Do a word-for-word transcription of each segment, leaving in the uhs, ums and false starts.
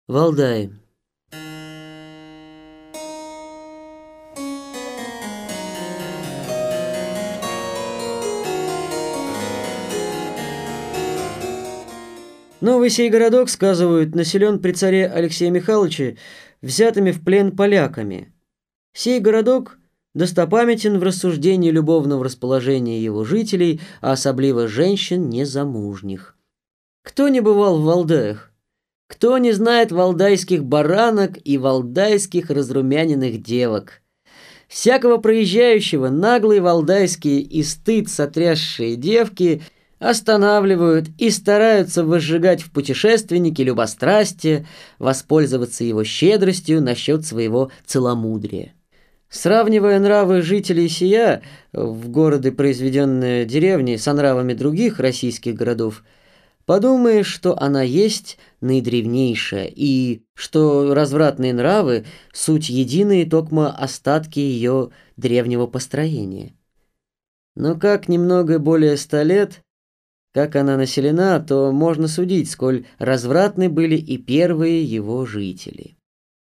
Валдай. Новый сей городок, сказывают, населен при царе Алексее Михайловиче взятыми в плен поляками. Сей городок достопамятен в рассуждении любовного расположения его жителей, а особливо женщин незамужних. Кто не бывал в Валдаях? Кто не знает валдайских баранок и валдайских разрумяненных девок? Всякого проезжающего наглые валдайские и стыд сотрясшие девки останавливают и стараются возжигать в путешественнике любострастие, воспользоваться его щедростью насчет своего целомудрия. Сравнивая нравы жителей сия, в городе произведенные деревни, со нравами других российских городов, подумаешь, что она есть наидревнейшая, и что развратные нравы – суть единые токмо остатки ее древнего построения. Но как немного более ста лет, как она населена, то можно судить, сколь развратны были и первые его жители.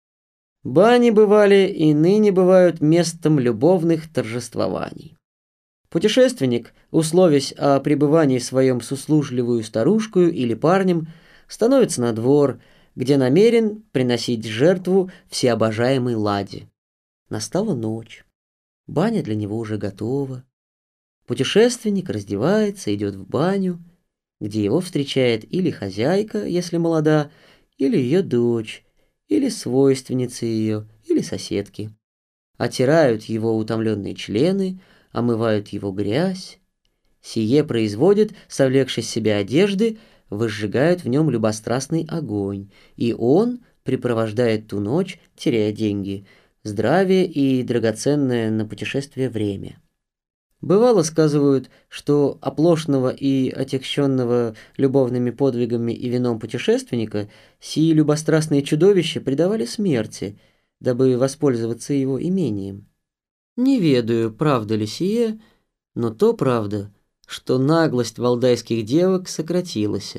Бани бывали и ныне бывают местом любовных торжествований. Путешественник, условясь о пребывании своем с услужливую старушкою или парнем, становится на двор, где намерен приносить жертву всеобожаемой ладе. Настала ночь. Баня для него уже готова. Путешественник раздевается, идет в баню, где его встречает или хозяйка, если молода, или ее дочь, или свойственницы ее, или соседки. Отирают его утомленные члены, омывают его грязь. Сие производит, совлекши с себя одежды, возжигают в нем любострастный огонь, и он препровождает ту ночь, теряя деньги, здравие и драгоценное на путешествие время. Бывало, сказывают, что оплошного и отягченного любовными подвигами и вином путешественника сии любострастные чудовища предавали смерти, дабы воспользоваться его имением. Не ведаю, правда ли сие, но то правда, что наглость валдайских девок сократилась.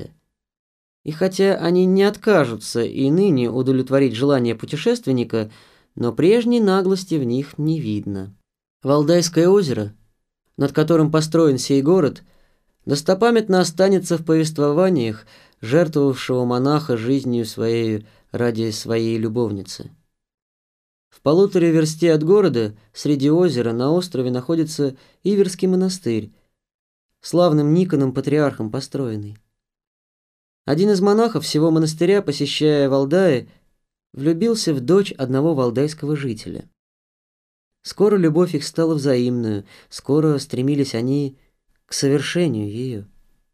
И хотя они не откажутся и ныне удовлетворить желание путешественника, но прежней наглости в них не видно. Валдайское озеро, над которым построен сей город, достопамятно останется в повествованиях жертвовавшего монаха жизнью своей ради своей любовницы. В полуторе версте от города, среди озера, на острове находится Иверский монастырь, славным Никоном патриархом построенный. Один из монахов всего монастыря, посещая Валдаи, влюбился в дочь одного валдайского жителя. Скоро любовь их стала взаимную, скоро стремились они к совершению ее.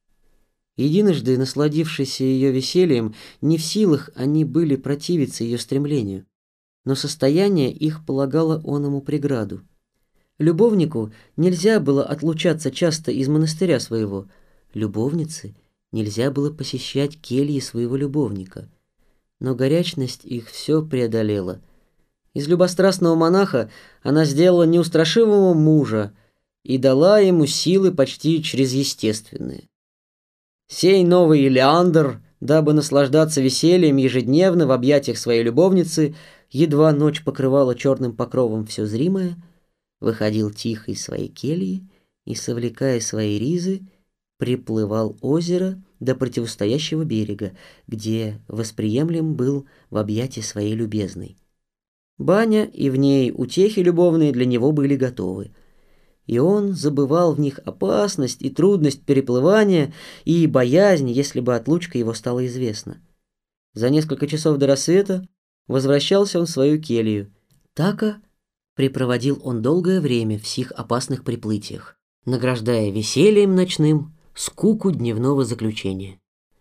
Единожды, насладившись ее весельем, не в силах они были противиться ее стремлению, но состояние их полагало оному преграду. Любовнику нельзя было отлучаться часто из монастыря своего, любовнице нельзя было посещать кельи своего любовника, но горячность их все преодолела. Из любострастного монаха она сделала неустрашимого мужа и дала ему силы почти чрезъестественные. Сей новый Леандр, дабы наслаждаться весельем ежедневно в объятиях своей любовницы, едва ночь покрывала черным покровом все зримое, выходил тихо из своей кельи и, совлекая свои ризы, приплывал озеро до противостоящего берега, где восприемлем был в объятии своей любезной. Баня и в ней утехи любовные для него были готовы, и он забывал в них опасность и трудность переплывания и боязнь, если бы отлучка его стала известна. За несколько часов до рассвета возвращался он в свою келью. Така препроводил он долгое время в сих опасных приплытиях, награждая весельем ночным скуку дневного заключения.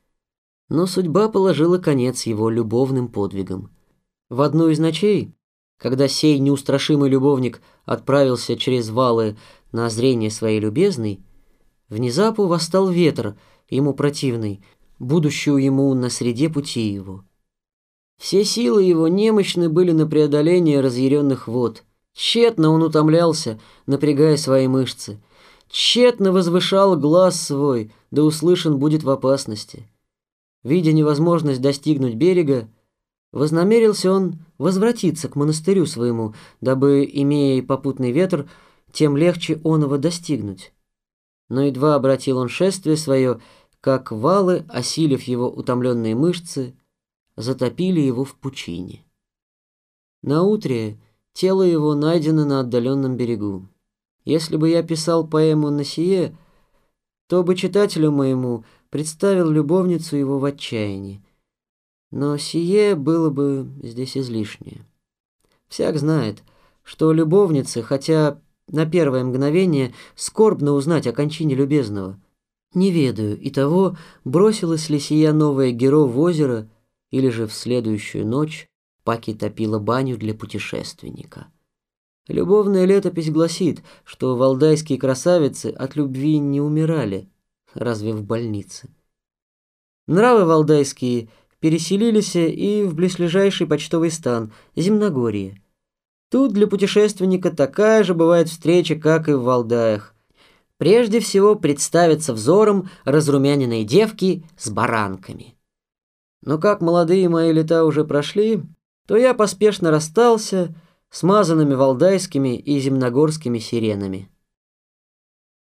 Но судьба положила конец его любовным подвигам. В одну из ночей, когда сей неустрашимый любовник отправился через валы на зрение своей любезной, внезапу восстал ветер, ему противный, будущую ему на среде пути его. Все силы его немощны были на преодоление разъяренных вод. Тщетно он утомлялся, напрягая свои мышцы. Тщетно возвышал глаз свой, да услышан будет в опасности. Видя невозможность достигнуть берега, Вознамерился он возвратиться к монастырю своему, дабы, имея и попутный ветер, тем легче оного достигнуть. Но едва обратил он шествие свое, как валы, осилив его утомленные мышцы, затопили его в пучине. Наутре тело его найдено на отдаленном берегу. Если бы я писал поэму на сие, то бы читателю моему представил любовницу его в отчаянии. Но сие было бы здесь излишнее. Всяк знает, что любовнице, хотя на первое мгновение скорбно узнать о кончине любезного, не ведаю и того, бросилась ли сия новая геро в озеро, или же в следующую ночь паки топила баню для путешественника. Любовная летопись гласит, что валдайские красавицы от любви не умирали, разве в больнице. Нравы валдайские переселились и в близлежащий почтовый стан, Земногорье. Тут для путешественника такая же бывает встреча, как и в Валдаях. Прежде всего представятся взором разрумяненные девки с баранками. Но как молодые мои лета уже прошли, то я поспешно расстался с мазанными валдайскими и земногорскими сиренами.